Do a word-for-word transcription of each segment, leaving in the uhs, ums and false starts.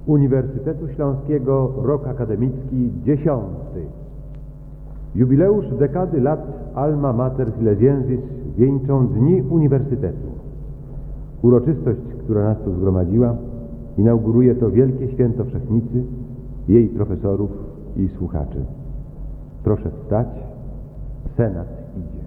Uniwersytetu Śląskiego rok akademicki dziesiąty. Jubileusz dekady lat Alma Mater Silesiensis wieńczą dni Uniwersytetu. Uroczystość, która nas tu zgromadziła, inauguruje to wielkie święto Wszechnicy, jej profesorów i słuchaczy. Proszę wstać, Senat idzie.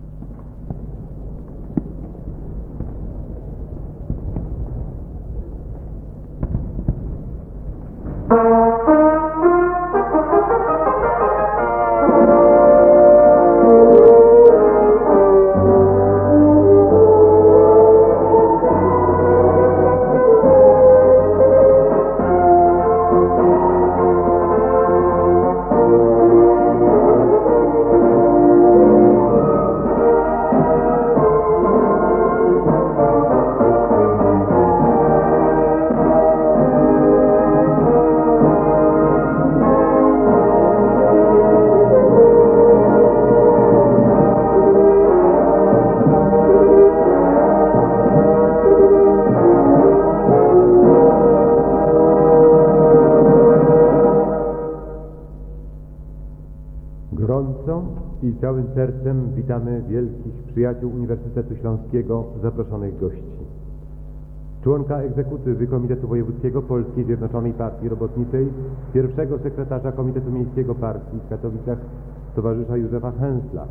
Gorąco i całym sercem witamy wielkich przyjaciół Uniwersytetu Śląskiego, zaproszonych gości. Członka egzekutywy Komitetu Wojewódzkiego Polskiej Zjednoczonej Partii Robotniczej, pierwszego sekretarza Komitetu Miejskiego Partii w Katowicach, towarzysza Józefa Hensla,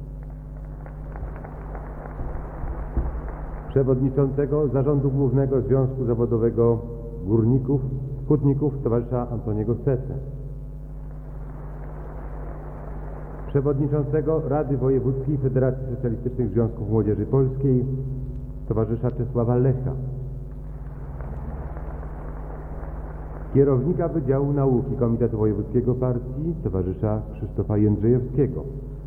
przewodniczącego Zarządu Głównego Związku Zawodowego Górników, Hutników, towarzysza Antoniego Sesę, przewodniczącego Rady Wojewódzkiej Federacji Socjalistycznych Związków Młodzieży Polskiej, towarzysza Czesława Lecha, kierownika Wydziału Nauki Komitetu Wojewódzkiego Partii, towarzysza Krzysztofa Jędrzejewskiego,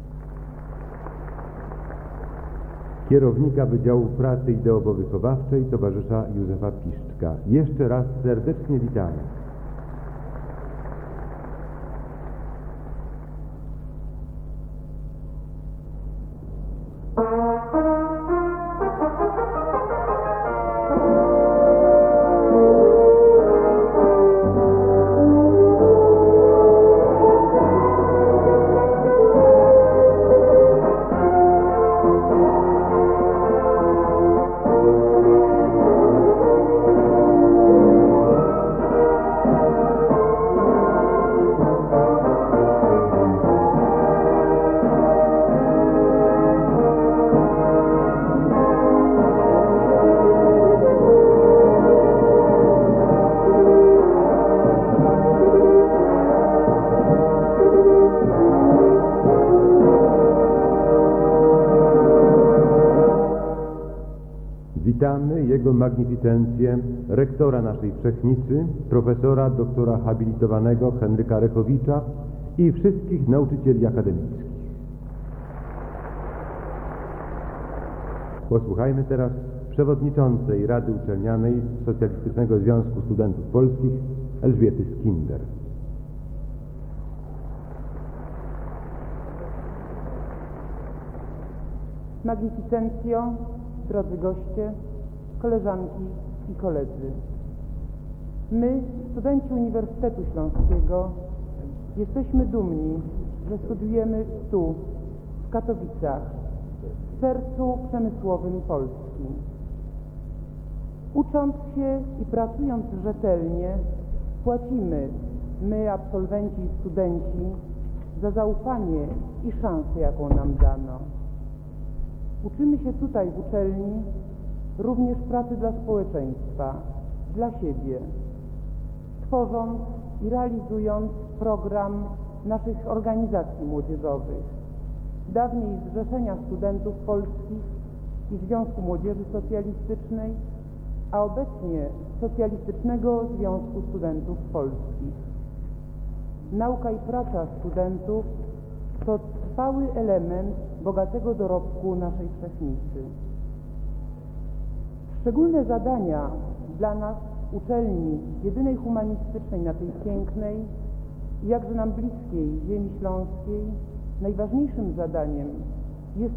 kierownika Wydziału Pracy Ideowo-Wychowawczej, towarzysza Józefa Piszczka. Jeszcze raz serdecznie witamy. Witamy Jego Magnificencję, rektora naszej Wszechnicy, profesora, doktora habilitowanego Henryka Rechowicza i wszystkich nauczycieli akademickich. Posłuchajmy teraz przewodniczącej Rady Uczelnianej Socjalistycznego Związku Studentów Polskich Elżbiety Skinder. Magnificencjo, drodzy goście, koleżanki i koledzy. My, studenci Uniwersytetu Śląskiego, jesteśmy dumni, że studiujemy tu, w Katowicach, w sercu przemysłowym Polski. Ucząc się i pracując rzetelnie, płacimy, my, absolwenci i studenci, za zaufanie i szansę, jaką nam dano. Uczymy się tutaj w uczelni również pracy dla społeczeństwa, dla siebie, tworząc i realizując program naszych organizacji młodzieżowych, dawniej Zrzeszenia Studentów Polskich i Związku Młodzieży Socjalistycznej, a obecnie Socjalistycznego Związku Studentów Polskich. Nauka i praca studentów to trwały element bogatego dorobku naszej Wszechnicy. Szczególne zadania dla nas, uczelni jedynej humanistycznej na tej pięknej i jakże nam bliskiej ziemi śląskiej, najważniejszym zadaniem jest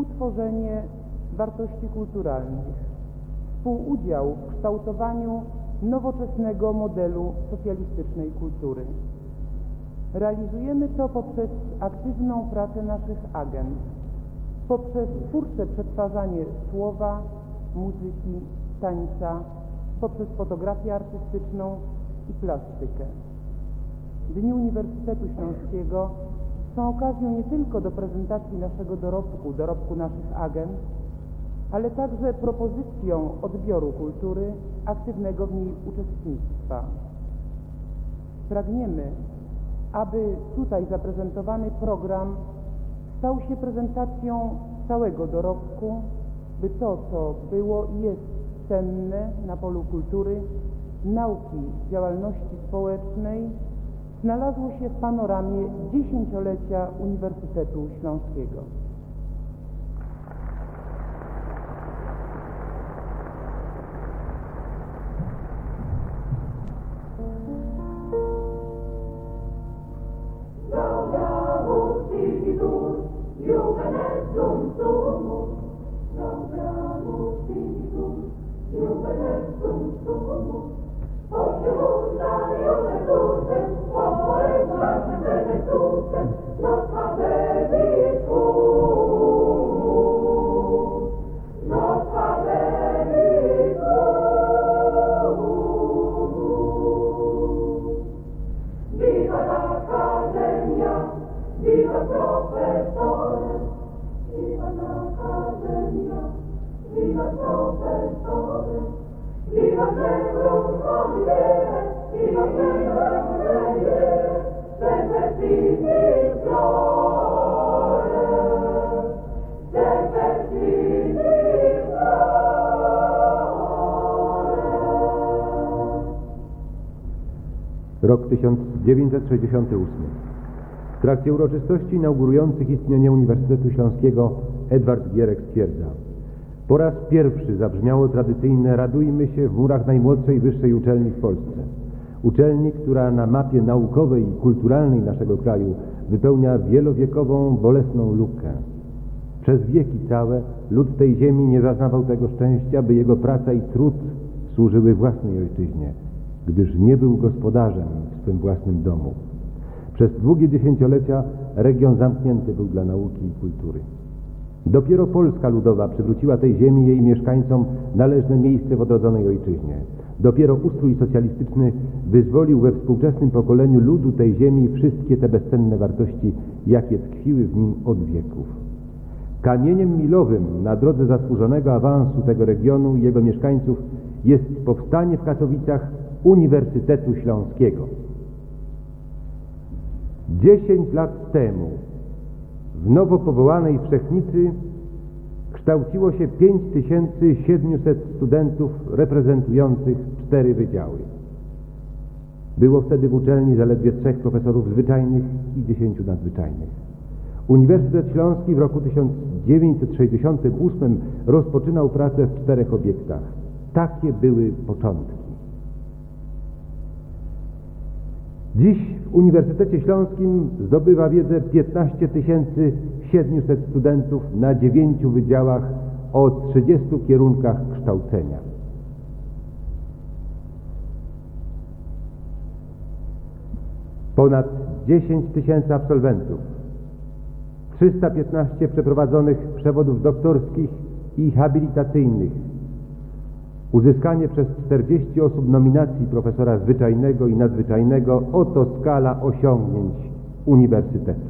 współtworzenie wartości kulturalnych, współudział w kształtowaniu nowoczesnego modelu socjalistycznej kultury. Realizujemy to poprzez aktywną pracę naszych agent, poprzez twórcze przetwarzanie słowa, muzyki, tańca, poprzez fotografię artystyczną i plastykę. Dni Uniwersytetu Śląskiego są okazją nie tylko do prezentacji naszego dorobku, dorobku naszych agent, ale także propozycją odbioru kultury, aktywnego w niej uczestnictwa. Pragniemy, aby tutaj zaprezentowany program stał się prezentacją całego dorobku, by to, co było i jest cenne na polu kultury, nauki, działalności społecznej, znalazło się w panoramie dziesięciolecia Uniwersytetu Śląskiego. Rok tysiąc dziewięćset sześćdziesiąty ósmy. W trakcie uroczystości inaugurujących istnienie Uniwersytetu Śląskiego Edward Gierek stwierdza: po raz pierwszy zabrzmiało tradycyjne radujmy się w murach najmłodszej wyższej uczelni w Polsce. Uczelni, która na mapie naukowej i kulturalnej naszego kraju wypełnia wielowiekową, bolesną lukę. Przez wieki całe lud tej ziemi nie zaznawał tego szczęścia, by jego praca i trud służyły własnej ojczyźnie, gdyż nie był gospodarzem w swym własnym domu. Przez długie dziesięciolecia region zamknięty był dla nauki i kultury. Dopiero Polska Ludowa przywróciła tej ziemi i jej mieszkańcom należne miejsce w odrodzonej ojczyźnie. Dopiero ustrój socjalistyczny wyzwolił we współczesnym pokoleniu ludu tej ziemi wszystkie te bezcenne wartości, jakie tkwiły w nim od wieków. Kamieniem milowym na drodze zasłużonego awansu tego regionu i jego mieszkańców jest powstanie w Katowicach Uniwersytetu Śląskiego. Dziesięć lat temu w nowo powołanej Wszechnicy kształciło się pięć tysięcy siedemset studentów reprezentujących cztery wydziały. Było wtedy w uczelni zaledwie trzech profesorów zwyczajnych i dziesięciu nadzwyczajnych. Uniwersytet Śląski w roku tysiąc dziewięćset sześćdziesiątym ósmym rozpoczynał pracę w czterech obiektach. Takie były początki. Dziś w Uniwersytecie Śląskim zdobywa wiedzę piętnaście tysięcy siedemset studentów na dziewięciu wydziałach o trzydziestu kierunkach kształcenia. Ponad dziesięć tysięcy absolwentów, trzysta piętnaście przeprowadzonych przewodów doktorskich i habilitacyjnych, uzyskanie przez czterdzieści osób nominacji profesora zwyczajnego i nadzwyczajnego – oto skala osiągnięć Uniwersytetu.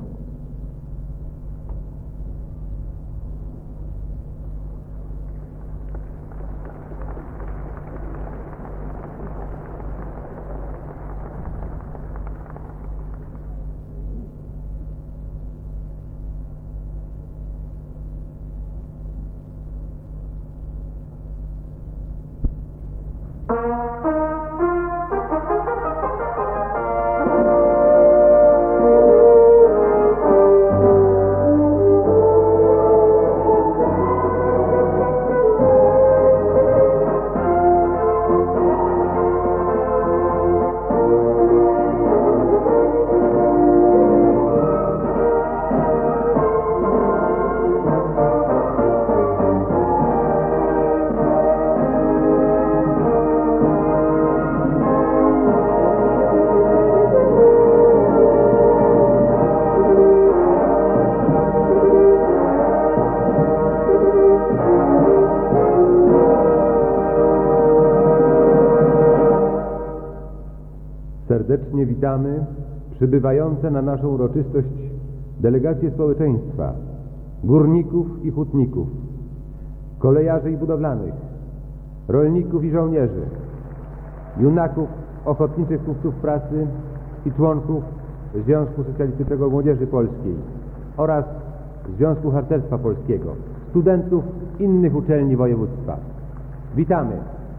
Serdecznie witamy przybywające na naszą uroczystość delegacje społeczeństwa, górników i hutników, kolejarzy i budowlanych, rolników i żołnierzy, junaków ochotniczych kupców pracy i członków Związku Socjalistycznego Młodzieży Polskiej oraz Związku Harcerstwa Polskiego, studentów innych uczelni województwa. Witamy!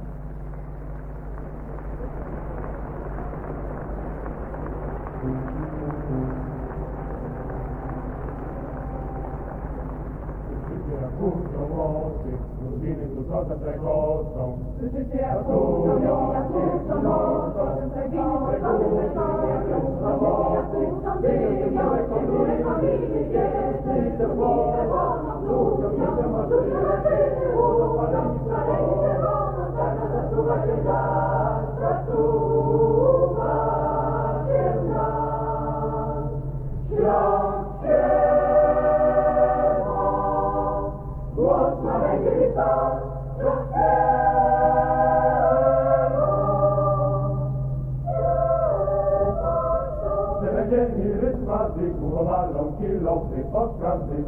Dzienni rytmaty, kuchowalą kilowny, podkrawny.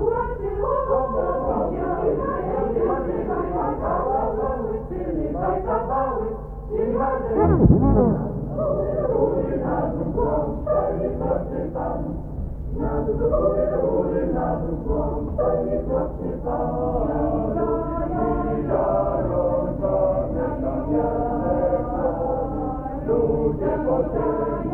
Ludzie podzieli,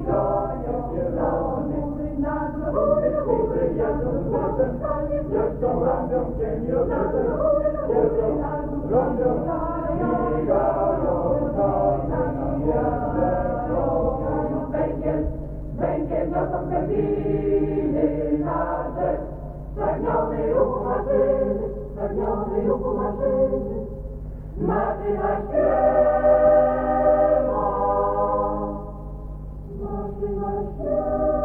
Jeszcze randą cień rodzicem, jeszcze randą migają na miasto. Węgiel, węgiel niosą węginy na rzecz. Spragniony ruchu maszyny, spragniony ruchu maszyny. Maszyna śpiewa, maszyna śpiewa.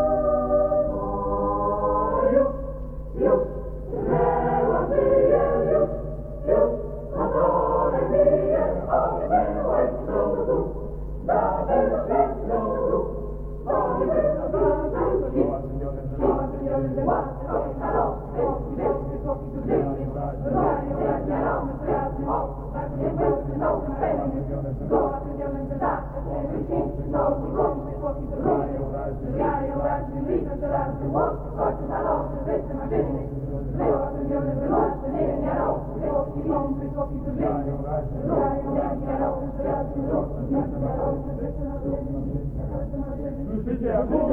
Już, lewa żyje, już, już, motorem bije, ominęłeś trudów, nawet świetną ruch, ominęłeś trudów, ominęłeś łaskę, stalowy, wielki słoki tu życie, roju jak jarony, pracy mocno, tak nie będzie nowy pełny, zgoła wymiony wydatne, wycięci nogi, głowy, słoki tu życie, jają razy, liczą to razy, łosy, chodź na losy, wyjście maszyny, zgoła wymiony wydatne, nie wiem, jarony, słoki, mądry, słoki tu życie, roju jak jarony, pracy mocno, tak nie będzie wyjście maszyny, wyjście maszyny. Życie,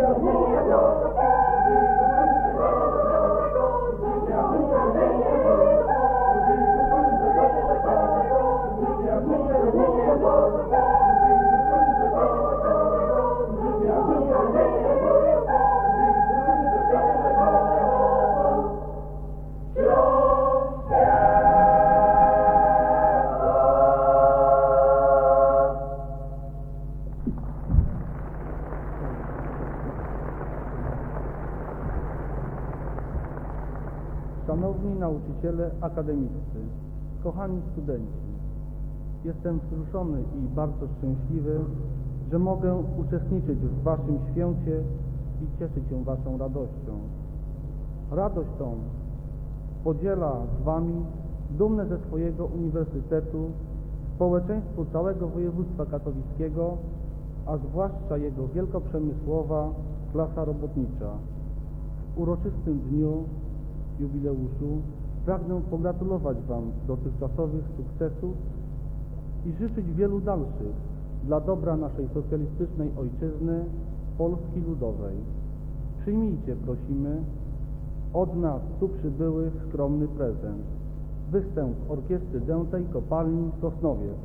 Szanowni nauczyciele akademiccy, kochani studenci, jestem wzruszony i bardzo szczęśliwy, że mogę uczestniczyć w waszym święcie i cieszyć się waszą radością. Radość tą podziela z wami dumne ze swojego uniwersytetu społeczeństwo całego województwa katowickiego, a zwłaszcza jego wielkoprzemysłowa klasa robotnicza. W uroczystym dniu jubileuszu pragnę pogratulować wam dotychczasowych sukcesów i życzyć wielu dalszych dla dobra naszej socjalistycznej ojczyzny, Polski Ludowej. Przyjmijcie, prosimy, od nas tu przybyłych skromny prezent. Występ Orkiestry Dętej Kopalni Sosnowiec.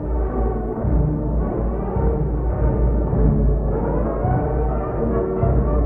Thank you.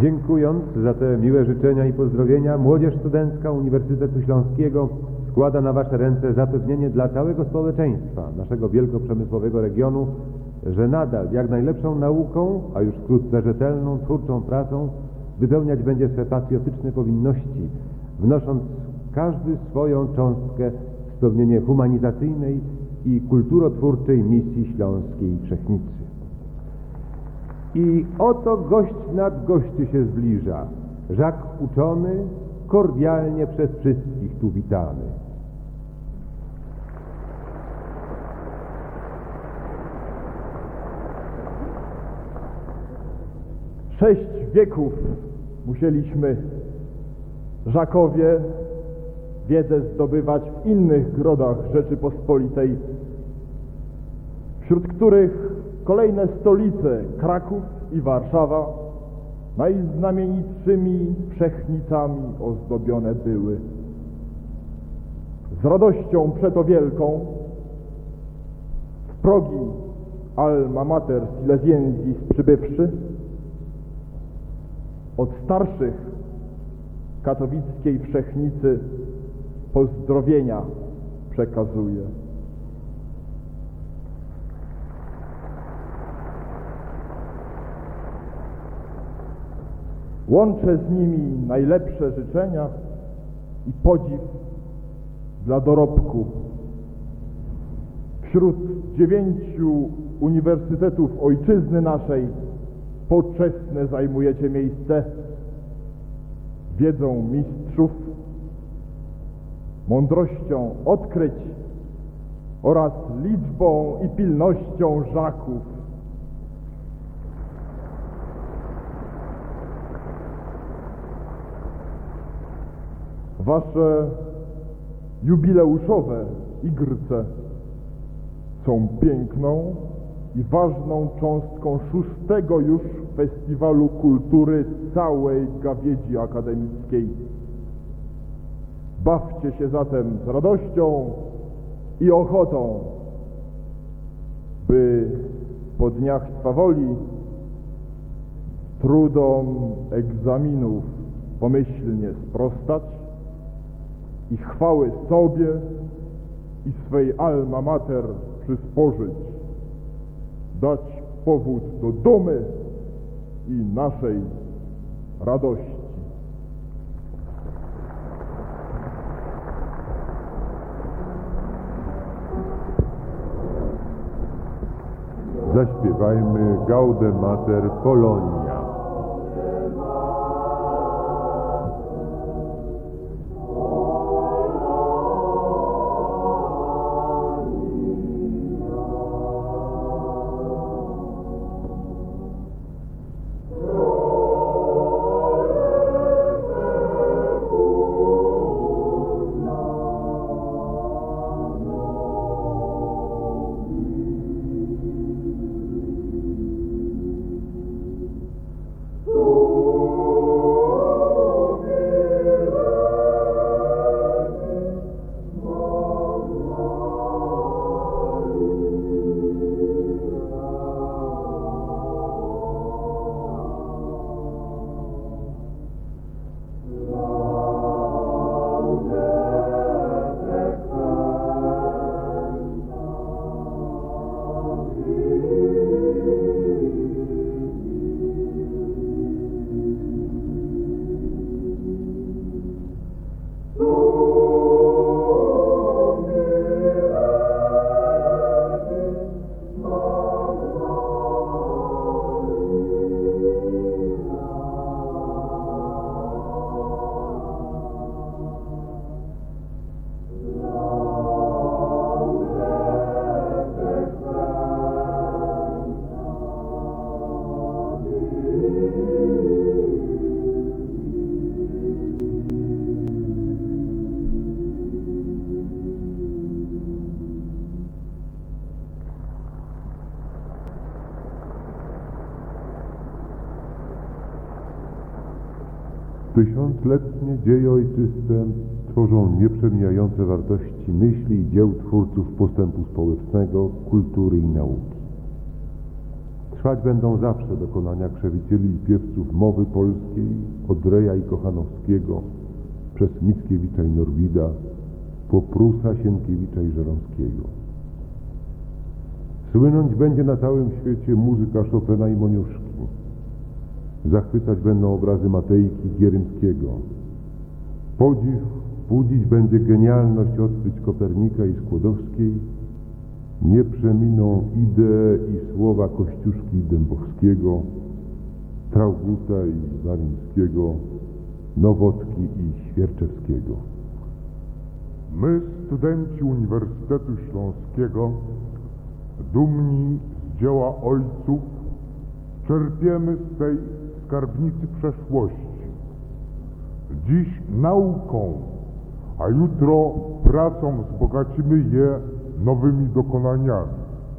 Dziękując za te miłe życzenia i pozdrowienia, Młodzież Studencka Uniwersytetu Śląskiego składa na Wasze ręce zapewnienie dla całego społeczeństwa naszego wielkoprzemysłowego regionu, że nadal jak najlepszą nauką, a już wkrótce rzetelną, twórczą pracą wypełniać będzie swe patriotyczne powinności, wnosząc każdy swoją cząstkę w spełnienie humanizacyjnej i kulturotwórczej misji Śląskiej Wszechnicy. I oto gość nad gościu się zbliża, Żak uczony, kordialnie przez wszystkich tu witany. Sześć wieków musieliśmy, Żakowie, wiedzę zdobywać w innych grodach Rzeczypospolitej, wśród których kolejne stolice, Kraków i Warszawa, najznamienitszymi Wszechnicami ozdobione były. Z radością przeto wielką w progi Alma Mater Silesiensis przybywszy, od starszych katowickiej Wszechnicy pozdrowienia przekazuję. Łączę z nimi najlepsze życzenia i podziw dla dorobku. Wśród dziewięciu uniwersytetów ojczyzny naszej poczesne zajmujecie miejsce wiedzą mistrzów, mądrością odkryć oraz liczbą i pilnością Żaków. Wasze jubileuszowe igrce są piękną i ważną cząstką szóstego już Festiwalu Kultury całej gawiedzi akademickiej. Bawcie się zatem z radością i ochotą, by po dniach swawoli trudom egzaminów pomyślnie sprostać i chwały sobie i swej alma mater przysporzyć, dać powód do dumy i naszej radości. Zaśpiewajmy Gaude Mater Polonia. Tysiącletnie dzieje ojczyste tworzą nieprzemijające wartości myśli i dzieł twórców postępu społecznego, kultury i nauki. Trwać będą zawsze dokonania krzewicieli i piewców mowy polskiej od Reja i Kochanowskiego przez Mickiewicza i Norwida po Prusa, Sienkiewicza i Żeromskiego. Słynąć będzie na całym świecie muzyka Chopina i Moniuszki. Zachwycać będą obrazy Matejki, Gierymskiego. Podziw budzić będzie genialność odkryć Kopernika i Skłodowskiej. Nie przeminą idee i słowa Kościuszki i Dębowskiego, Trauguta i Waryńskiego, Nowotki i Świerczewskiego. My, studenci Uniwersytetu Śląskiego, dumni z dzieła ojców, czerpiemy z tej skarbnicy przeszłości. Dziś nauką, a jutro pracą wzbogacimy je nowymi dokonaniami.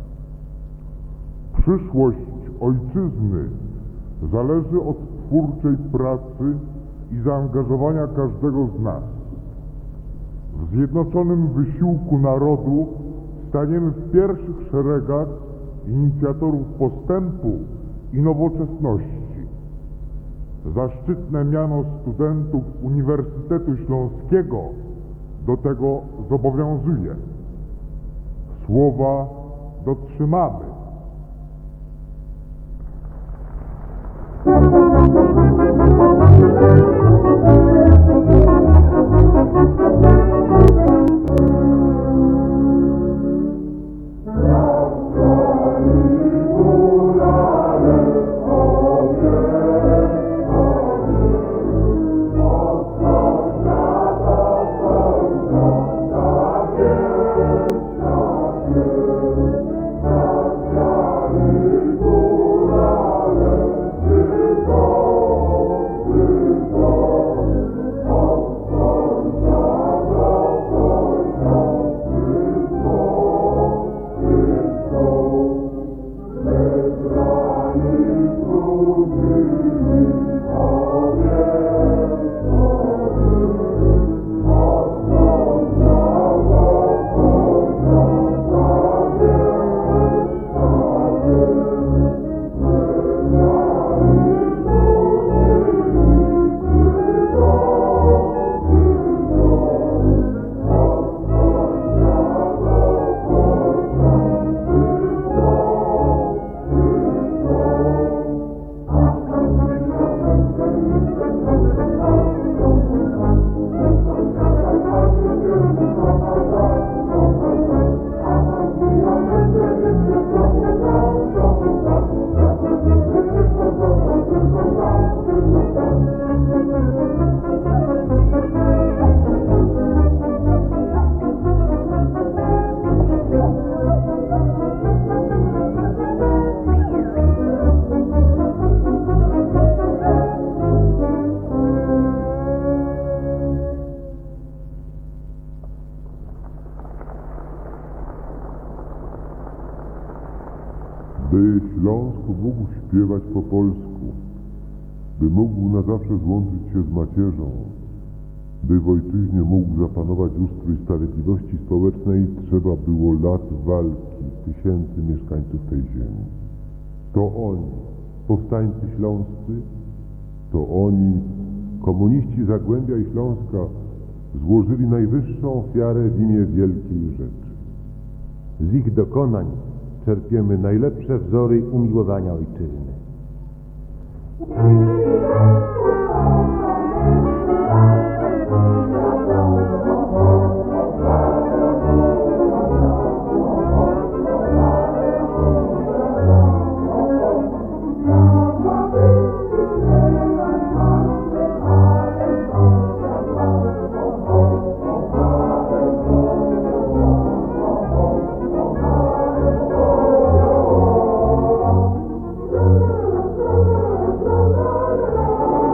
Przyszłość ojczyzny zależy od twórczej pracy i zaangażowania każdego z nas. W zjednoczonym wysiłku narodu staniemy w pierwszych szeregach inicjatorów postępu i nowoczesności. Zaszczytne miano studentów Uniwersytetu Śląskiego do tego zobowiązuje. Słowa dotrzymamy. By Śląsk mógł śpiewać po polsku, by mógł na zawsze złączyć się z macierzą, by w ojczyźnie mógł zapanować ustrój sprawiedliwości społecznej, trzeba było lat walki tysięcy mieszkańców tej ziemi. To oni, powstańcy śląscy, to oni, komuniści Zagłębia i Śląska, złożyli najwyższą ofiarę w imię wielkiej rzeczy. Z ich dokonań czerpiemy najlepsze wzory umiłowania ojczyzny. Thank you.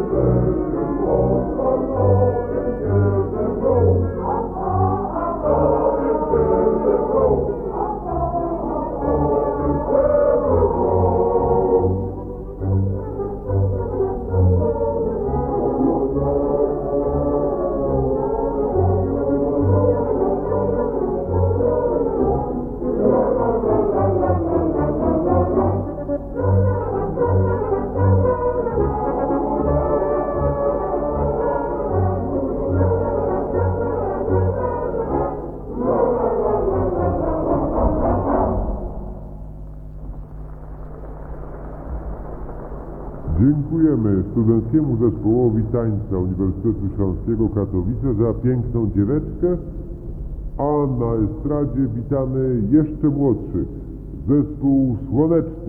Dziękujemy studenckiemu zespołowi tańca Uniwersytetu Śląskiego Katowice za piękną dzieweczkę, a na estradzie witamy jeszcze młodszych, zespół Słoneczni.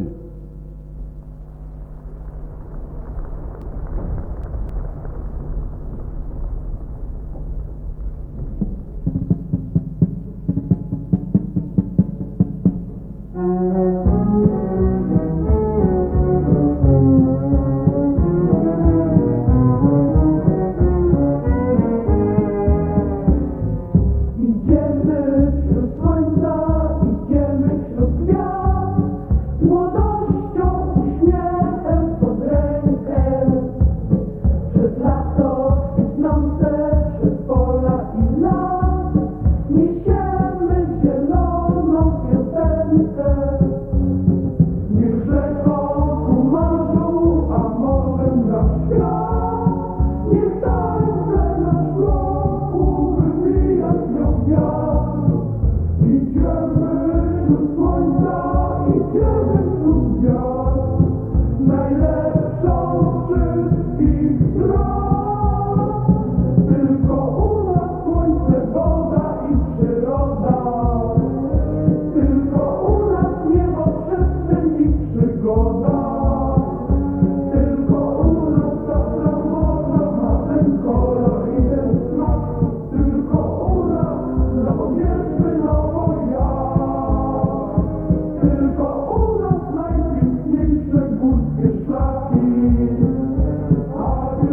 Idziemy wśród słońca, idziemy wśród gwiazd, młodością, uśmiechem pod rękę. Przez lato kwitnące, przez pola i las, niesiemy zieloną piosenkę. Niech rzeką ku morzu, a morzem na świat, niech tańce nasz wokół wybija z nią wiatr. Idziemy wśród słońca, idziemy wśród gwiazd, najlepszą z wszystkich stron. Tylko u nas słońce, woda i przyroda, tylko u nas niebo, przestrzeń i przygoda. Tylko u nas ta morza ma ten kolor i ten smak. Tylko u nas zapomnieliśmy nowo jak. Tylko u nas najpiękniejsze górskie szlaki. A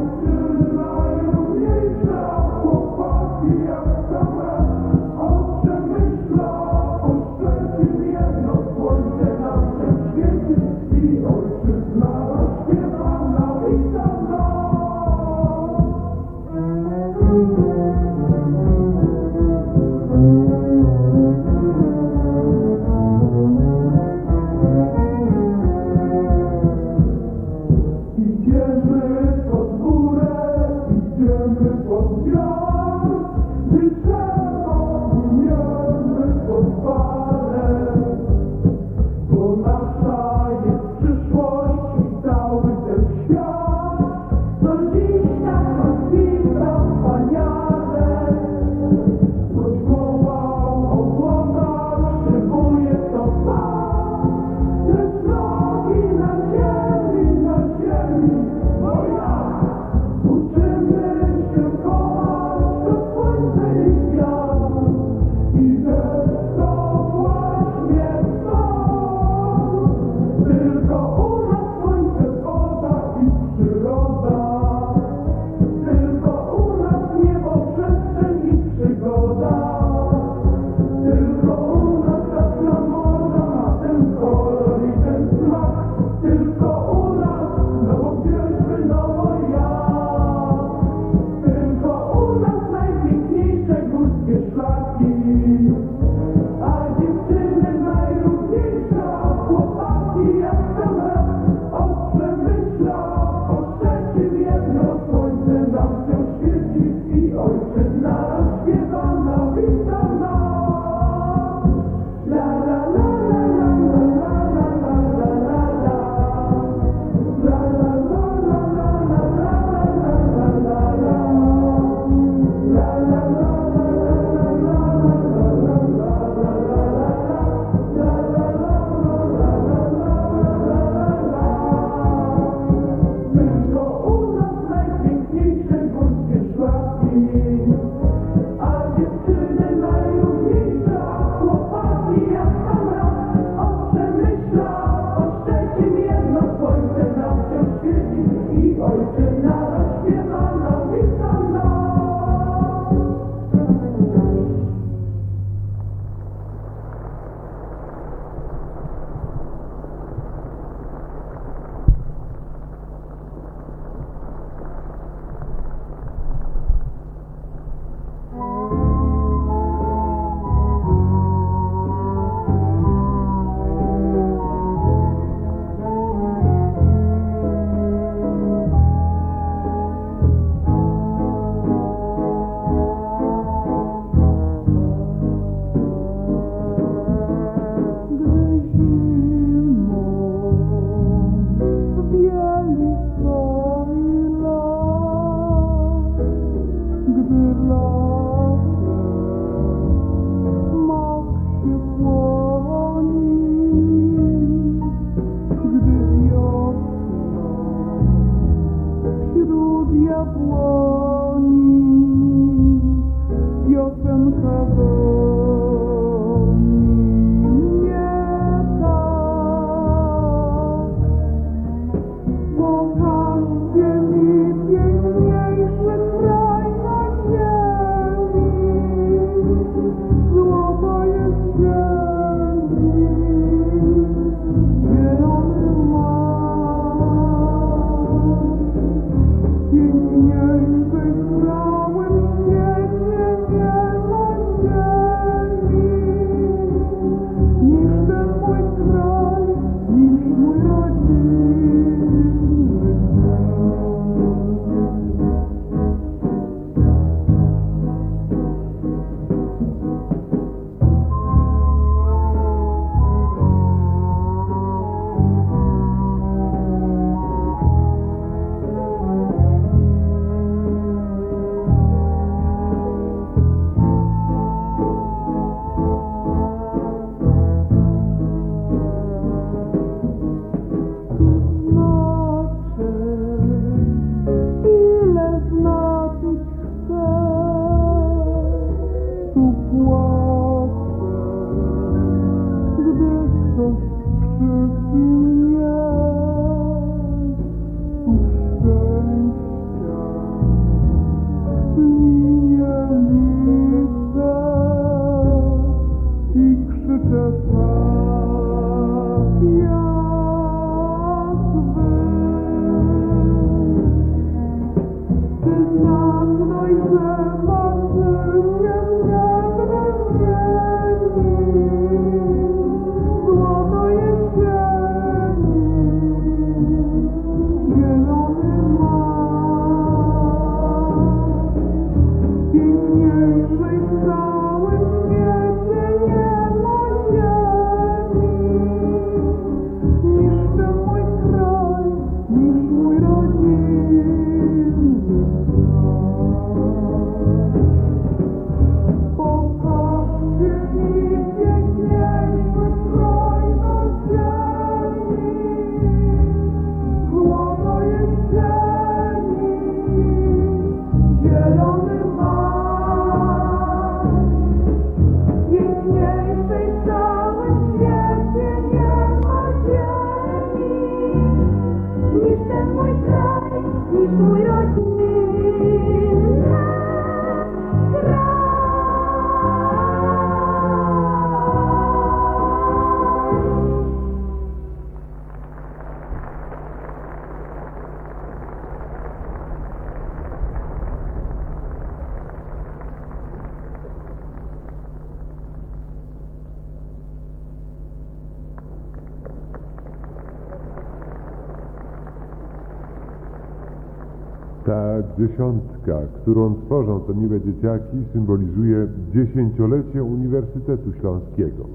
Ta dziesiątka, którą tworzą te miłe dzieciaki, symbolizuje dziesięciolecie Uniwersytetu Śląskiego.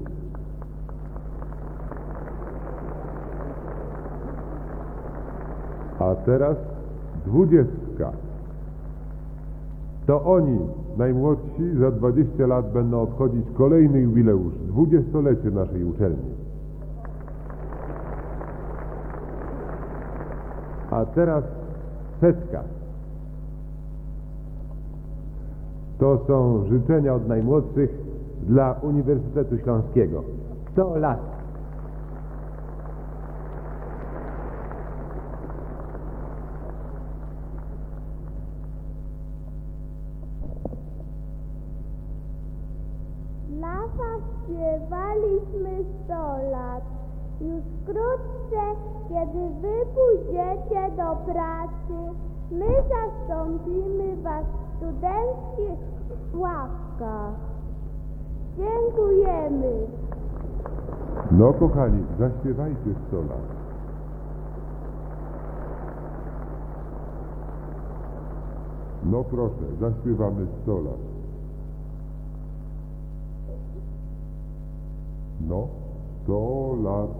A teraz dwudziestka. To oni, najmłodsi, za dwadzieścia lat będą obchodzić kolejny jubileusz, dwudziestolecie naszej uczelni. A teraz setka. To są życzenia od najmłodszych dla Uniwersytetu Śląskiego. sto lat. dla was śpiewaliśmy sto lat. Już wkrótce, kiedy wy pójdziecie do pracy, my zastąpimy was w studenckich ławkach. Dziękujemy. No kochani, zaśpiewajcie sto lat. No proszę, zaśpiewamy sto lat. No, sto lat.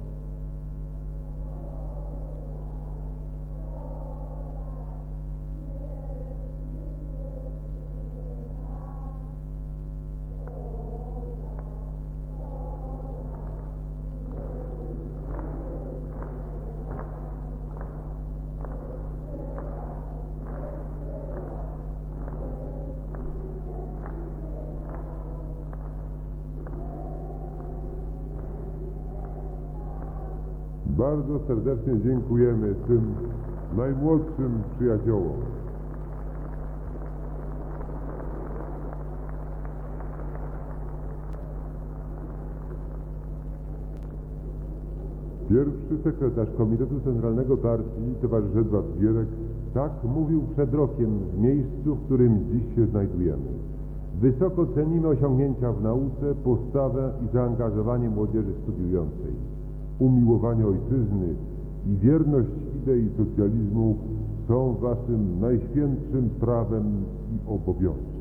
Bardzo serdecznie dziękujemy tym najmłodszym przyjaciołom. Pierwszy sekretarz Komitetu Centralnego Partii, towarzysz Edward Gierek, tak mówił przed rokiem w miejscu, w którym dziś się znajdujemy. Wysoko cenimy osiągnięcia w nauce, postawę i zaangażowanie młodzieży studiującej. Umiłowanie ojczyzny i wierność idei socjalizmu są waszym najświętszym prawem i obowiązkiem.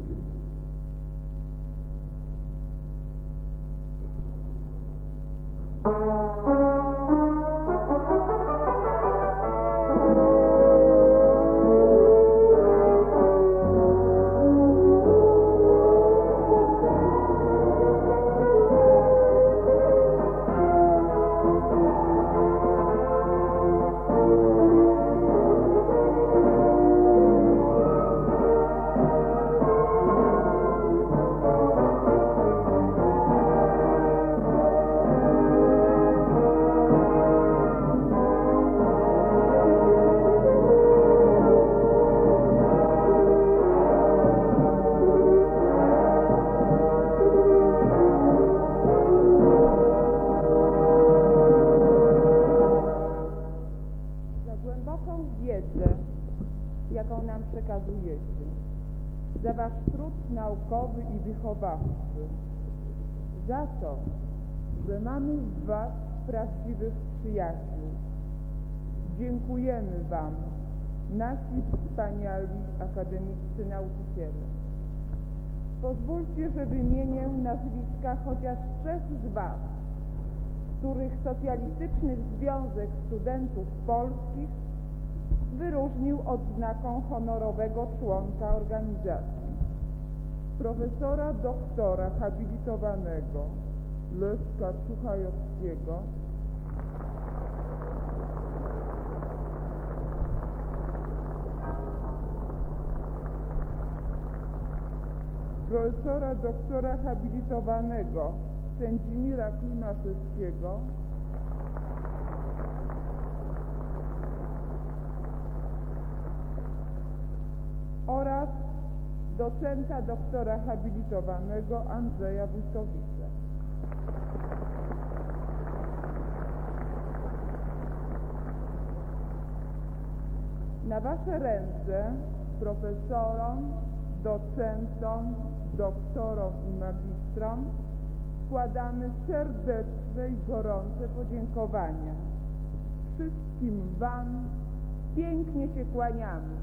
jaką nam przekazujecie, za wasz trud naukowy i wychowawczy, za to, że mamy w was prawdziwych przyjaciół. Dziękujemy wam, nasi wspaniali akademiccy nauczyciele. Pozwólcie, że wymienię nazwiska chociaż trzech z was, których Socjalistyczny Związek Studentów Polskich wyróżnił odznaką honorowego członka organizacji. Profesora doktora habilitowanego Leszka Czuchajowskiego, profesora doktora habilitowanego Sędzimira Klimaszewskiego, oraz docenta doktora habilitowanego Andrzeja Wójtowicza. Na wasze ręce profesorom, docentom, doktorom i magistrom składamy serdeczne i gorące podziękowania. Wszystkim wam pięknie się kłaniamy.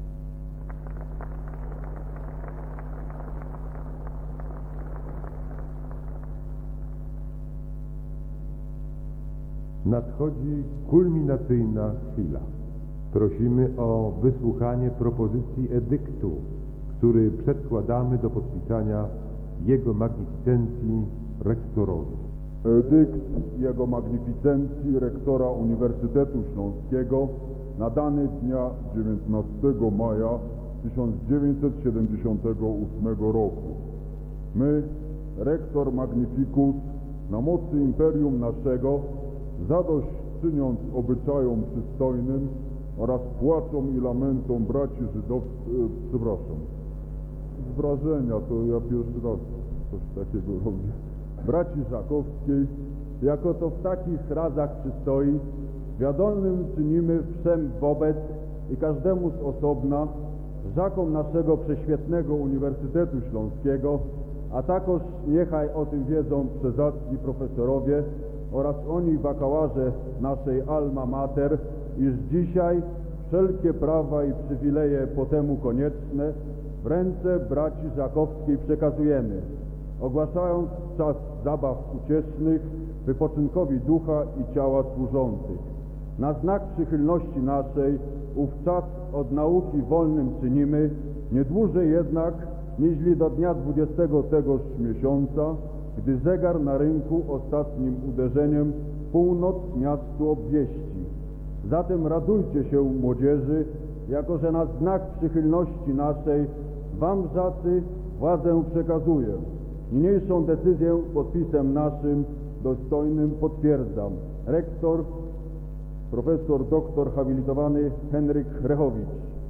Nadchodzi kulminacyjna chwila. Prosimy o wysłuchanie propozycji edyktu, który przedkładamy do podpisania Jego Magnificencji Rektorowi. Edykt Jego Magnificencji Rektora Uniwersytetu Śląskiego nadany dnia dziewiętnastego maja tysiąc dziewięćset siedemdziesiątego ósmego roku. My, Rektor Magnificus, na mocy imperium naszego, zadość czyniąc obyczajom przystojnym oraz płaczom i lamentom braci żydowskich, e, przepraszam, z wrażenia, to ja pierwszy raz coś takiego robię, braci Żakowskiej, jako to w takich razach przystoi, wiadomym czynimy wszem wobec i każdemu z osobna, Żakom naszego prześwietnego Uniwersytetu Śląskiego, a takoż niechaj o tym wiedzą przezacni profesorowie oraz oni bakałaże naszej alma mater, iż dzisiaj wszelkie prawa i przywileje po temu konieczne w ręce braci Żakowskiej przekazujemy, ogłaszając czas zabaw uciesznych wypoczynkowi ducha i ciała służących. Na znak przychylności naszej ów czas od nauki wolnym czynimy, nie dłużej jednak niźli do dnia dwudziestego tegoż miesiąca, gdy zegar na rynku ostatnim uderzeniem północ miastu obwieści. Zatem radujcie się, młodzieży, jako że na znak przychylności naszej wam, Żacy, władzę przekazuję. Niniejszą decyzję podpisem naszym dostojnym potwierdzam. Rektor, profesor doktor habilitowany Henryk Rechowicz.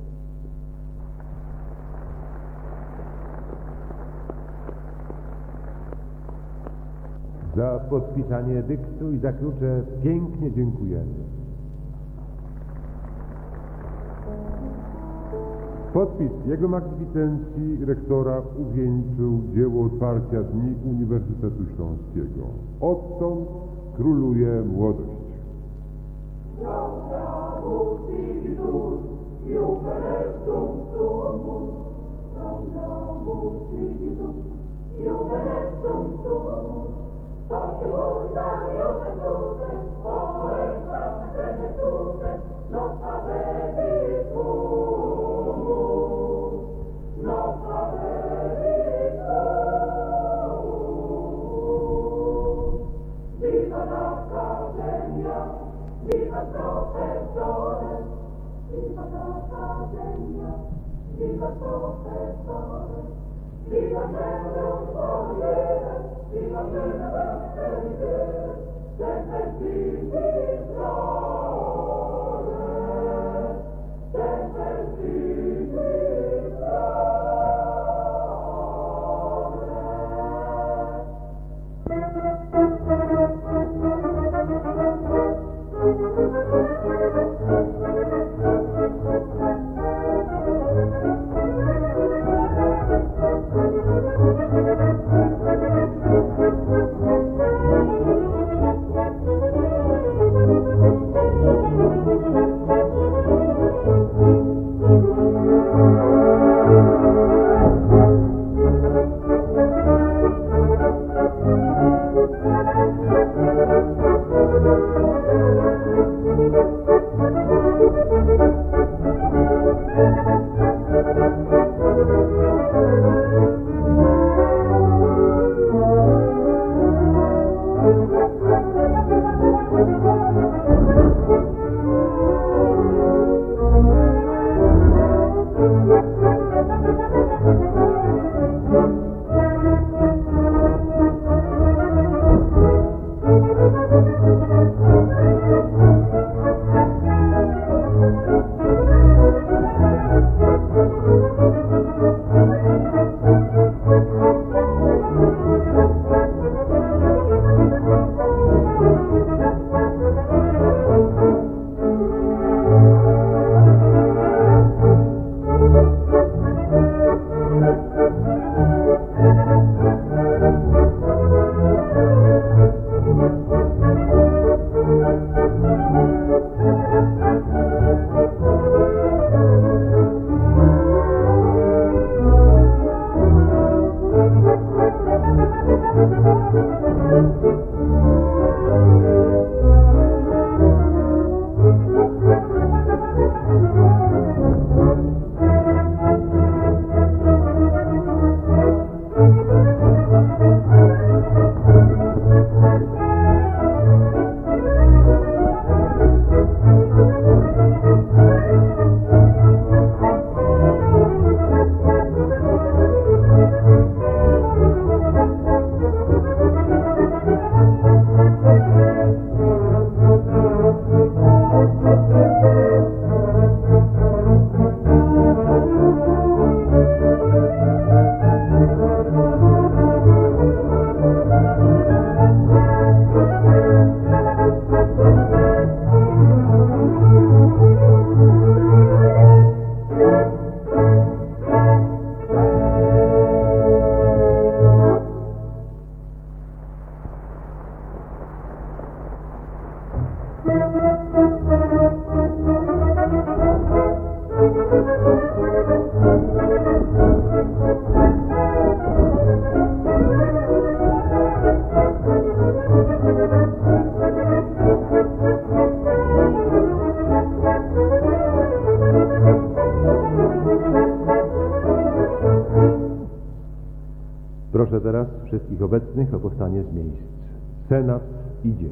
Za podpisanie edyktu i za klucze pięknie dziękujemy. Podpis Jego Magnificencji rektora uwieńczył dzieło otwarcia Dni Uniwersytetu Śląskiego. Odtąd króluje młodość. Viva professore, viva l'accademia, viva professore, viva il corriere, viva il sempre si vivrore, sempre si vivrore. Proszę teraz wszystkich obecnych o powstanie z miejsc. Senat idzie.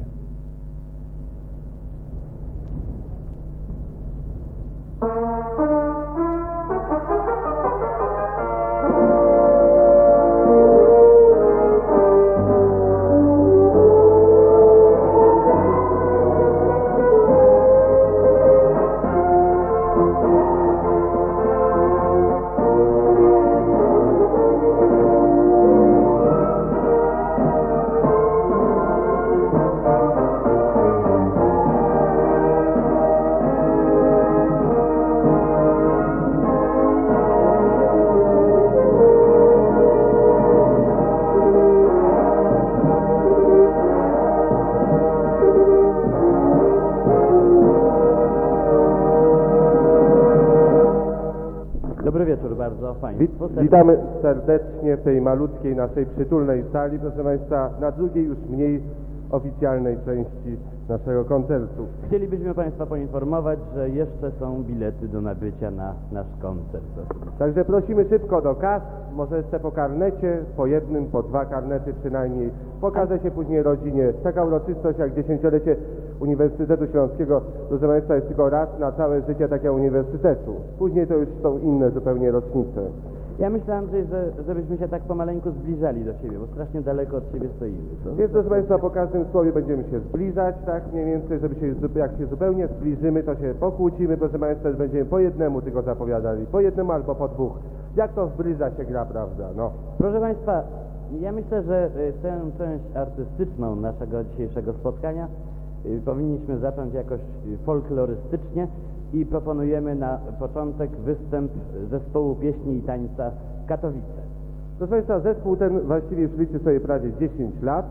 Dobry wieczór bardzo Państwu. Wit- Witamy serdecznie w tej malutkiej naszej przytulnej sali, proszę Państwa, na drugiej już mniej oficjalnej części naszego koncertu. Chcielibyśmy Państwa poinformować, że jeszcze są bilety do nabycia na nasz koncert. Także prosimy szybko do kas, może jeszcze po karnecie, po jednym, po dwa karnety przynajmniej. Pokaże się później rodzinie. Taka uroczystość jak dziesięciolecie Uniwersytetu Śląskiego, proszę Państwa, jest tylko raz na całe życie takiego uniwersytetu. Później to już są inne zupełnie rocznice. Ja myślę, Andrzej, że żebyśmy się tak pomaleńku zbliżali do siebie, bo strasznie daleko od siebie stoimy. Co? Więc proszę Państwa, po każdym słowie będziemy się zbliżać, tak mniej więcej, żeby się, jak się zupełnie zbliżymy, to się pokłócimy, proszę Państwa, że będziemy po jednemu tylko zapowiadali, po jednemu albo po dwóch. Jak to zbliża się gra, prawda? No. Proszę Państwa, ja myślę, że y, tę część artystyczną naszego dzisiejszego spotkania y, powinniśmy zacząć jakoś y, folklorystycznie i proponujemy na początek występ zespołu pieśni i tańca Katowice. Proszę Państwa, zespół ten właściwie już liczy sobie prawie dziesięć lat,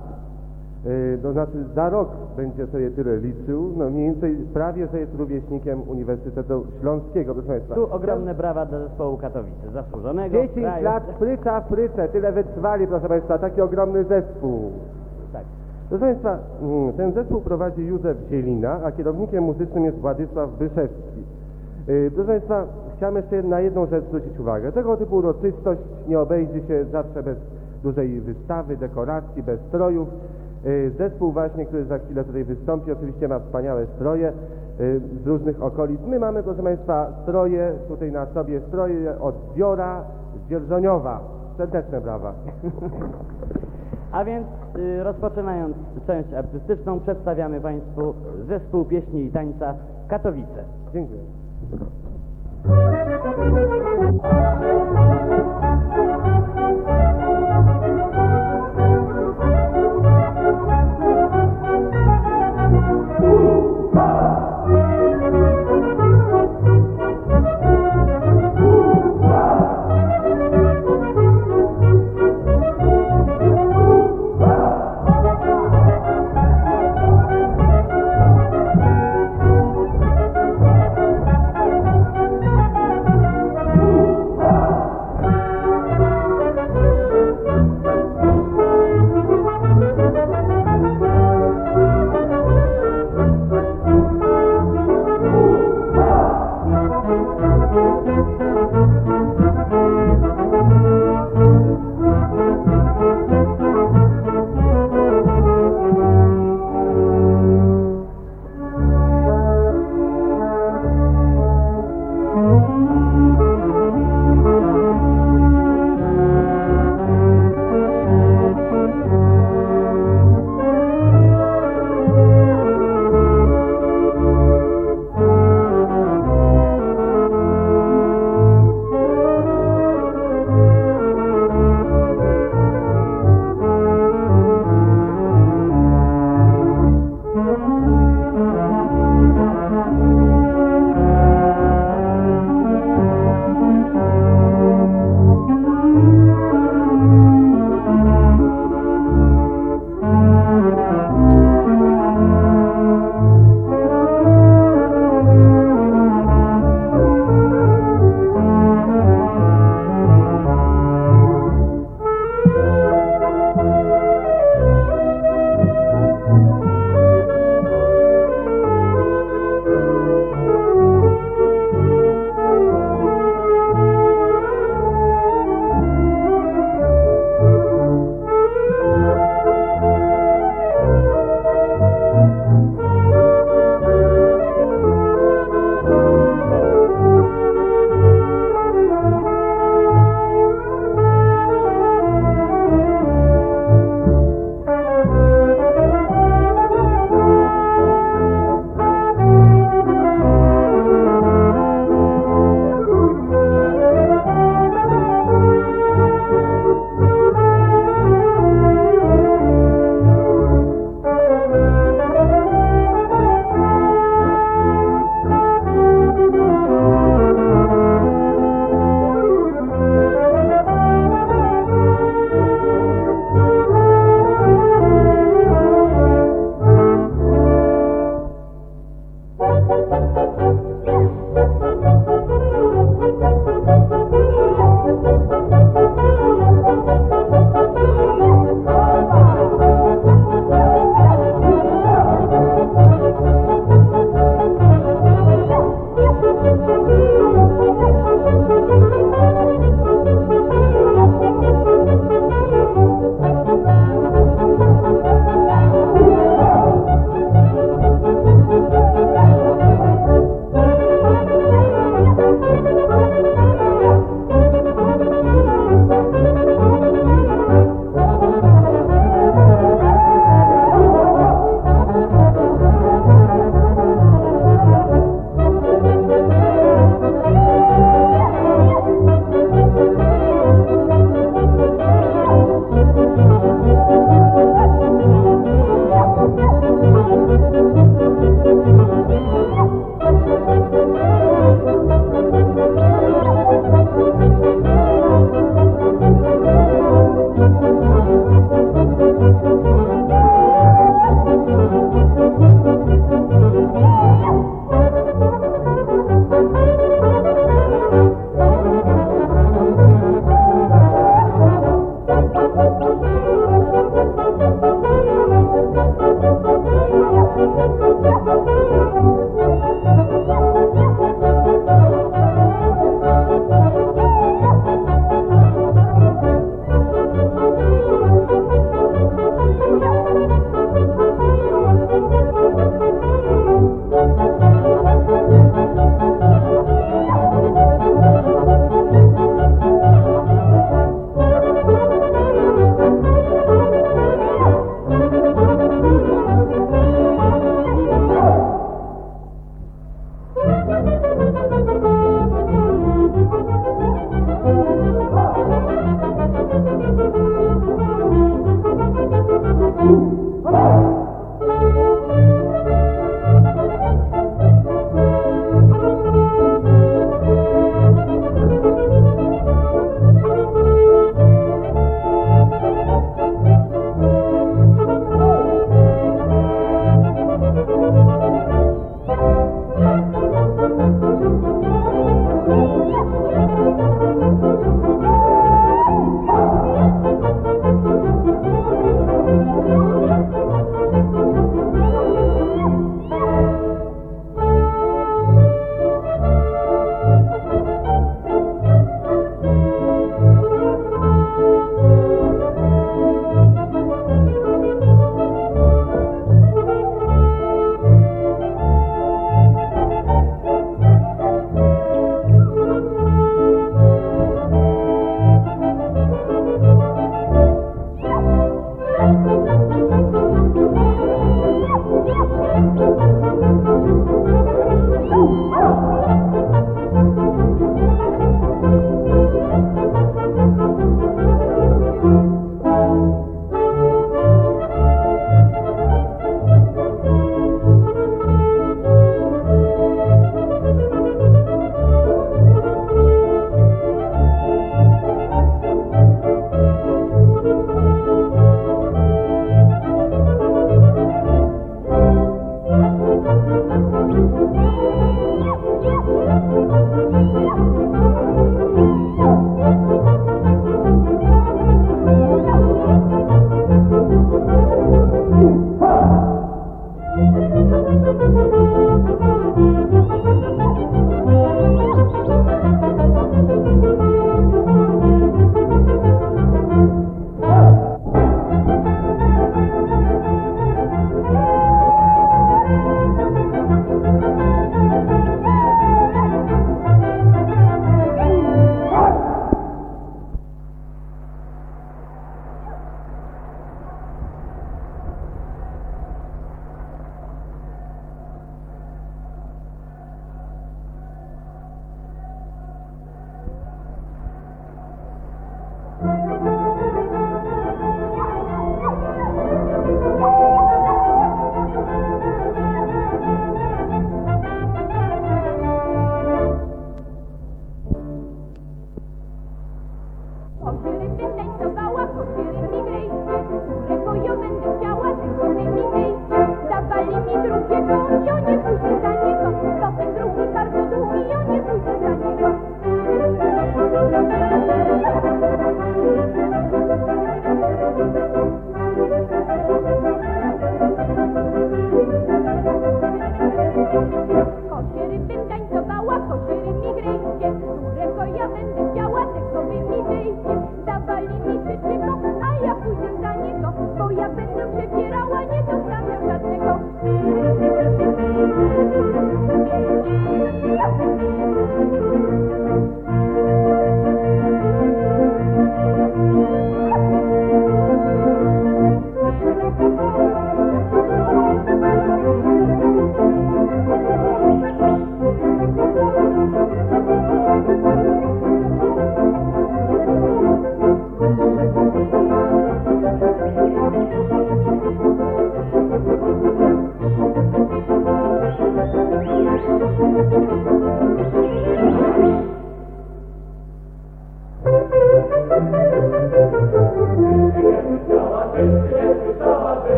yy, to znaczy za rok będzie sobie tyle liczył, no mniej więcej prawie, że jest rówieśnikiem Uniwersytetu Śląskiego, proszę Państwa. Tu ogromne brawa dla zespołu Katowice, zasłużonego. dziesięć kraju. lat, pryca, pryce, tyle wytrwali, proszę Państwa, taki ogromny zespół. Tak. Proszę Państwa, ten zespół prowadzi Józef Zielina, a kierownikiem muzycznym jest Władysław Byszewski. Yy, proszę Państwa, chciałem jeszcze na jedną rzecz zwrócić uwagę. Tego typu uroczystość nie obejdzie się zawsze bez dużej wystawy, dekoracji, bez strojów. Yy, zespół właśnie, który za chwilę tutaj wystąpi, oczywiście ma wspaniałe stroje yy, z różnych okolic. My mamy, proszę Państwa, stroje, tutaj na sobie stroje od Zbiora z Dzierżoniowa. Serdeczne brawa. A więc y, rozpoczynając część artystyczną, przedstawiamy Państwu zespół pieśni i tańca Katowice. Dziękuję. Osiry wytańcowała, osiry